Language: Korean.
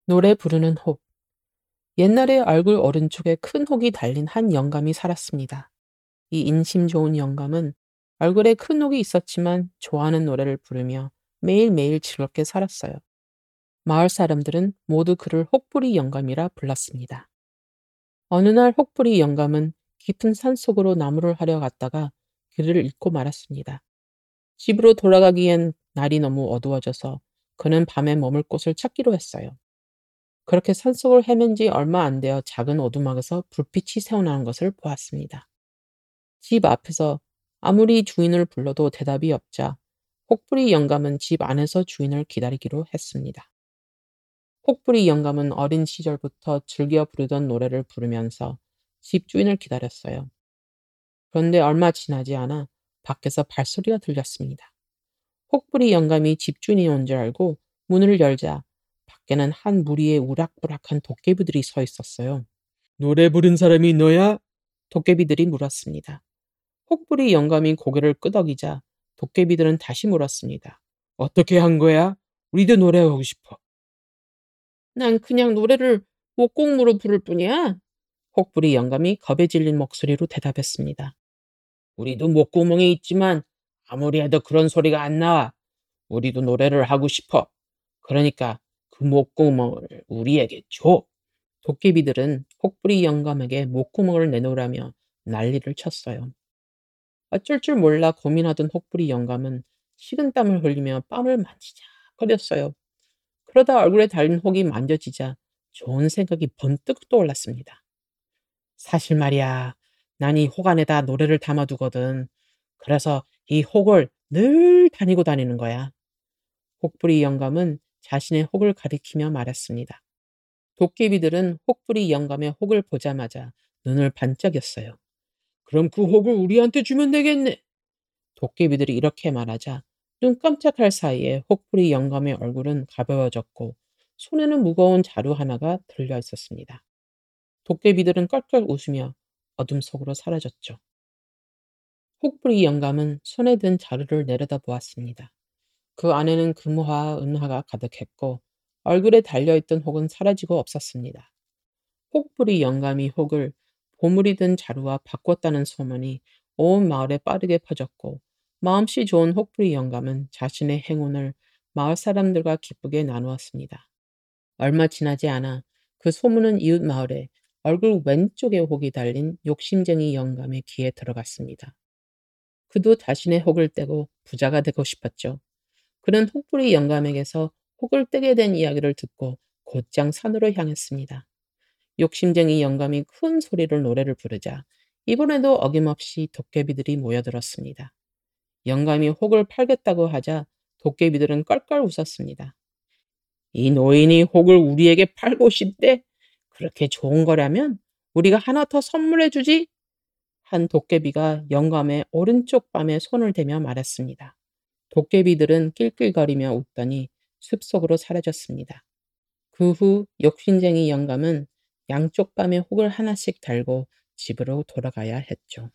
노래 부르는 혹. 옛날에 얼굴 오른쪽에 큰 혹이 달린 한 영감이 살았습니다. 이 인심 좋은 영감은 얼굴에 큰 혹이 있었지만 좋아하는 노래를 부르며 매일매일 즐겁게 살았어요. 마을 사람들은 모두 그를 혹부리 영감이라 불렀습니다. 어느 날 혹부리 영감은 깊은 산속으로 나무를 하려 갔다가 길을 잃고 말았습니다. 집으로 돌아가기엔 날이 너무 어두워져서 그는 밤에 머물 곳을 찾기로 했어요. 그렇게 산속을 헤맨 지 얼마 안 되어 작은 오두막에서 불빛이 새어나온 것을 보았습니다. 집 앞에서 아무리 주인을 불러도 대답이 없자 혹부리 영감은 집 안에서 주인을 기다리기로 했습니다. 혹부리 영감은 어린 시절부터 즐겨 부르던 노래를 부르면서 집 주인을 기다렸어요. 그런데 얼마 지나지 않아 밖에서 발소리가 들렸습니다. 혹부리 영감이 집주인이 온 줄 알고 문을 열자 밖에는 한 무리의 우락부락한 도깨비들이 서 있었어요. 노래 부른 사람이 너야? 도깨비들이 물었습니다. 혹부리 영감이 고개를 끄덕이자 도깨비들은 다시 물었습니다. 어떻게 한 거야? 우리도 노래하고 싶어. 난 그냥 노래를 목공으로 부를 뿐이야. 혹부리 영감이 겁에 질린 목소리로 대답했습니다. 우리도 목구멍에 있지만 아무리 해도 그런 소리가 안 나와. 우리도 노래를 하고 싶어. 그러니까 그 목구멍을 우리에게 줘. 도깨비들은 혹부리 영감에게 목구멍을 내놓으라며 난리를 쳤어요. 어쩔 줄 몰라 고민하던 혹부리 영감은 식은땀을 흘리며 뺨을 만지작거렸어요. 그러다 얼굴에 달린 혹이 만져지자 좋은 생각이 번뜩 떠올랐습니다. 사실 말이야, 난 이 혹 안에다 노래를 담아두거든. 그래서 이 혹을 늘 다니고 다니는 거야. 혹부리 영감은 자신의 혹을 가리키며 말했습니다. 도깨비들은 혹부리 영감의 혹을 보자마자 눈을 반짝였어요. 그럼 그 혹을 우리한테 주면 되겠네. 도깨비들이 이렇게 말하자 눈 깜짝할 사이에 혹부리 영감의 얼굴은 가벼워졌고 손에는 무거운 자루 하나가 들려 있었습니다. 도깨비들은 껄껄 웃으며 어둠 속으로 사라졌죠. 혹부리 영감은 손에 든 자루를 내려다 보았습니다. 그 안에는 금화와 은화가 가득했고 얼굴에 달려있던 혹은 사라지고 없었습니다. 혹부리 영감이 혹을 보물이 든 자루와 바꿨다는 소문이 온 마을에 빠르게 퍼졌고 마음씨 좋은 혹부리 영감은 자신의 행운을 마을 사람들과 기쁘게 나누었습니다. 얼마 지나지 않아 그 소문은 이웃 마을에 얼굴 왼쪽에 혹이 달린 욕심쟁이 영감의 귀에 들어갔습니다. 그도 자신의 혹을 떼고 부자가 되고 싶었죠. 그는 혹부리 영감에게서 혹을 떼게 된 이야기를 듣고 곧장 산으로 향했습니다. 욕심쟁이 영감이 큰 소리로 노래를 부르자 이번에도 어김없이 도깨비들이 모여들었습니다. 영감이 혹을 팔겠다고 하자 도깨비들은 껄껄 웃었습니다. 이 노인이 혹을 우리에게 팔고 싶대? 그렇게 좋은 거라면 우리가 하나 더 선물해 주지? 한 도깨비가 영감의 오른쪽 뺨에 손을 대며 말했습니다. 도깨비들은 낄낄거리며 웃더니 숲속으로 사라졌습니다. 그 후 욕심쟁이 영감은 양쪽 뺨에 혹을 하나씩 달고 집으로 돌아가야 했죠.